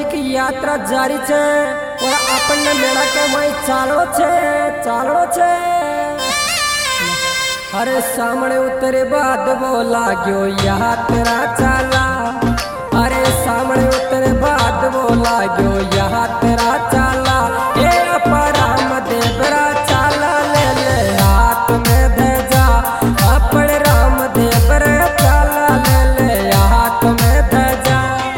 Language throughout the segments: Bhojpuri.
जी की यात्रा जारी छे और अपन मेला के वही चालो छे। अरे सामने उतरे बाद वो लागो यात्रा चाला। अरे सामने उतरे बाद वो लागो यात्रा चाला। ए राम देवरा चाला ले ले हाथ में ध्वजा। अपन राम देवरा चाला ले ले हाथ में ध्वजा।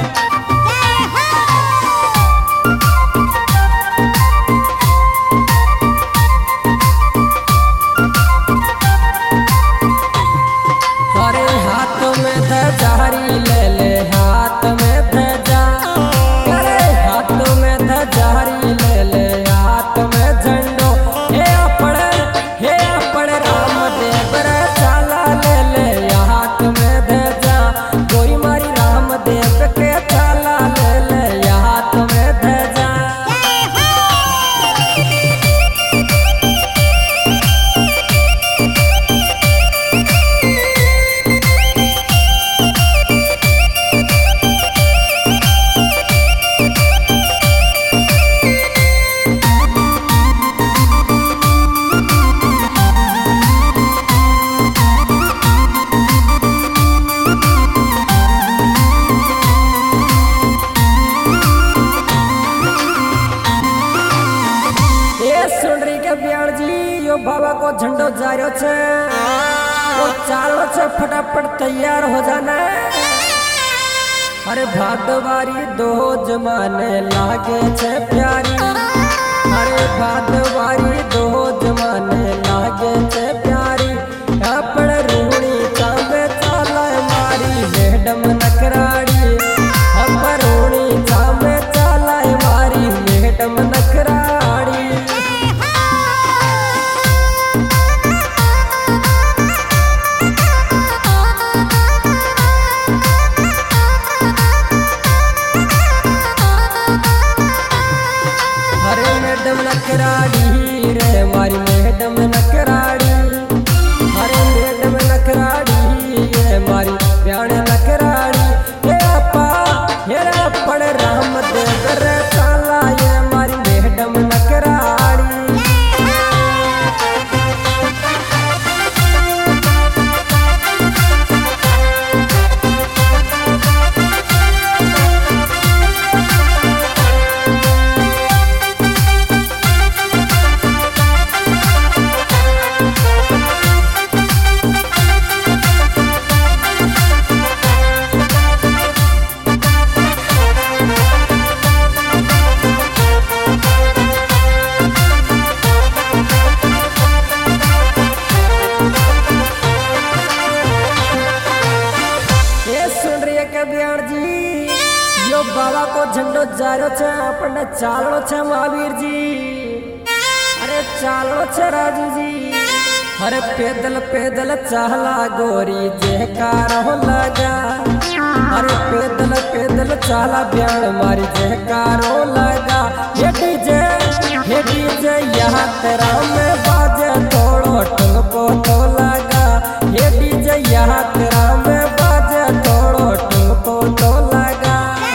अरे हाथ में ध्वजारी ले ले हाथ में ध्वजा। अरे हाथ में ध्वजारी ले ले हाथ में झंडो। हे अपन राम देवरा चाला ले ले हाथ में ध्वजा। गोरी मारी राम देव के चाला ले ले हाथ में ध्वजा। यो बाबा को झंडो जारो छे वो चालो छे फटाफट तैयार हो जाना। अरे भादवारी दो जमाने लागे छे प्यारी। अरे भादवारी दो जमाने लागे छे प्यारी। अपन रूणी चांबे चाला मारी मैडम नकराड़ी। अपन रूणी चांबे चाला मारी मैडम नकराड़ी। मैडम नकराड़ी रे मारी मैडम नकराड़ी। अरे मैडम नकराड़ी ये मारी प्याण नकराड़ी। ये अपन राम देवरा चाला ये मारी मैडम नकराड़ी। यो बाबा को झंडो जारो छे अपने चालो छे महावीर जी। अरे चालो छे राजू जी। अरे पैदल पैदल चाला गोरी जयकारो लगा। अरे पैदल पैदल चाला ब्याण मारी जयकारो लगा। ये डीजे यहाँ तेरा में बाजे थोड़ो टुनको तो लगा। ये डीजे यहाँ तेरा में बाजे थोड़ो टुनको तो लगा।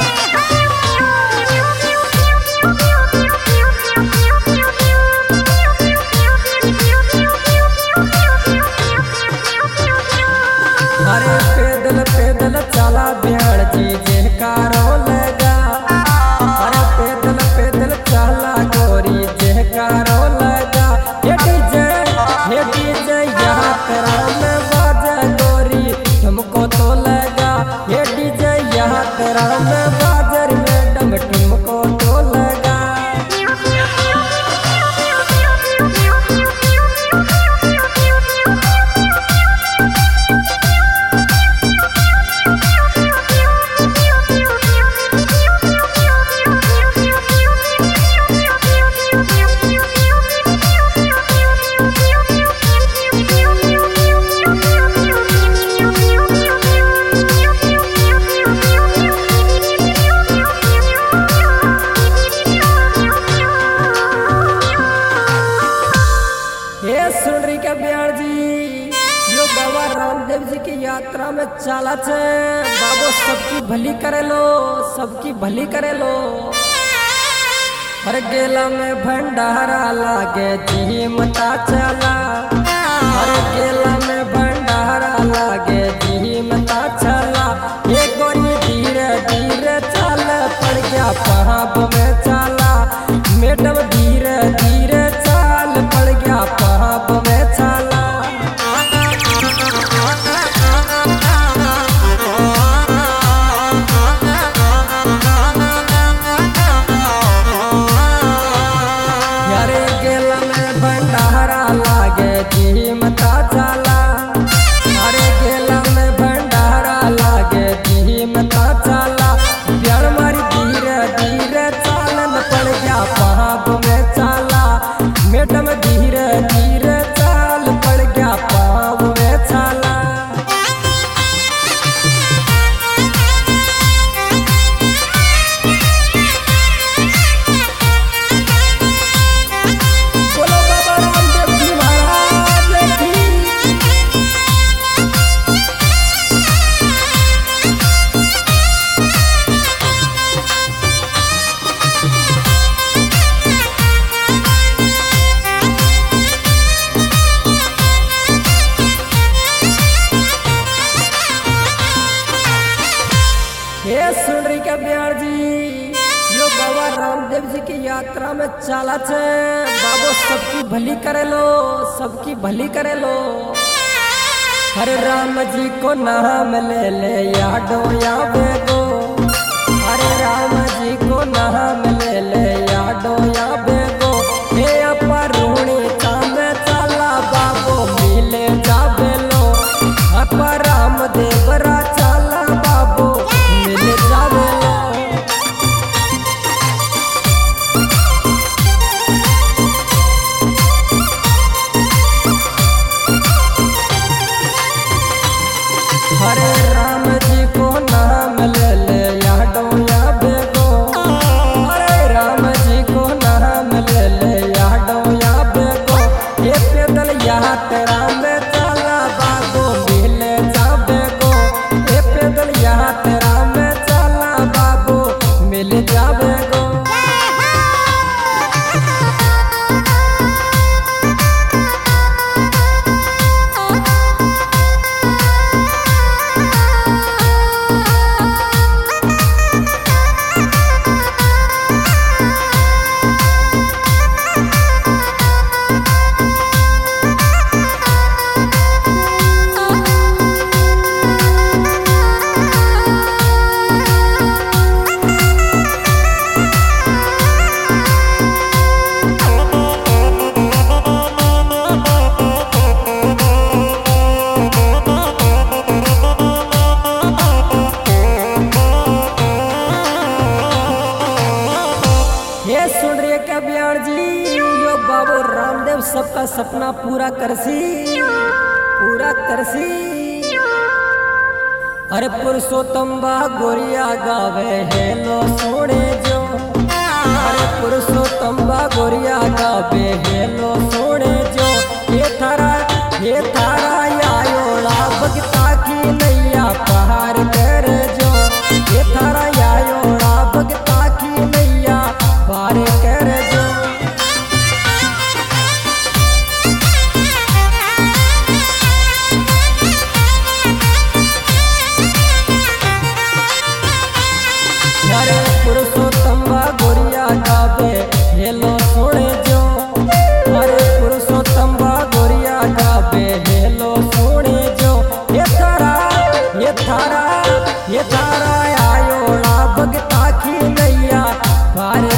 अरे पैदल पैदल चला ब्याण जी जयकारो लगा। अरे पैदल पैदल चला गोरी जयकारो लगा। ये डीजे यहाँ तेरा में बाजा गोरी तुमको तो लगा। ये डीजे यहाँ तेरा में बाजार मैडम तुमको तो लगा। बाबा रामदेव जी की यात्रा में चला छे बाबो सब सबकी भली करे लो, सबकी भली करे लो। हर गेला में भंडारा लागे जी मता चला, हर गेला में भंडारा लागे जी मता चला। ये गोरी धीरे धीरे चल पड़ गया पहाब में चला, मैडम धीरे धीरे चल पड़ गया पहाब में चला। यारे गेला में भंडारा लागे जी मता चला, अरे गेला में भंडारा लागे जी मता चला। प्यार मारी धीरे धीरे चालन पड़ गया पहाब में चला, मैडम धीरे धीरे चाल पड़ गया पहाब में चला। बोलो बाबा रामदेव जी महाराज की। हे सुन रही क्या बिहार जी, यो बाबा रामदेव जी की यात्रा में चला छे। बाबो सबकी भली करे लो, सबकी भली करे लो। हरे राम जी को नाम ले ले यादो या बेगो, हरे राम जी को नाम ले ले यादो या बेगो। हे अपरूणी काम चला बाबो मिले जाबे लो, अपा रामदेव रा चला बाबो मिले जाबे लो। हरे राम जी को नाम ले ले यादो या बेगो, हरे राम जी को नाम ले ले यादो या बेगो। ये पैदल यात्रा में चला बाबो मिले जाबे गो, ये पैदल यात्रा में चला बाबो मिले जाबे गो। ये सुन रही है क्या बिहार जी, यो बाबू रामदेव सबका सपना पूरा करसी, पूरा करसी। अरे पुरुषोत्तम बा गोरिया गावे हेलो सोने जो, अरे पुरुषोत्तम बा गोरिया गावे हेलो सोने जो। ये थारा यायोला भगता की नैया पहाड़ कर जो, ये थारा यायोला भगता की नैया पार कर जो। अरे पुरुषोत्तम बा गोरिया गावे हेलो सोने जो, अरे पुरुषोत्तम बा गोरिया गावे हेलो सोने जो। ये थारा आयोला भगता की नैया पार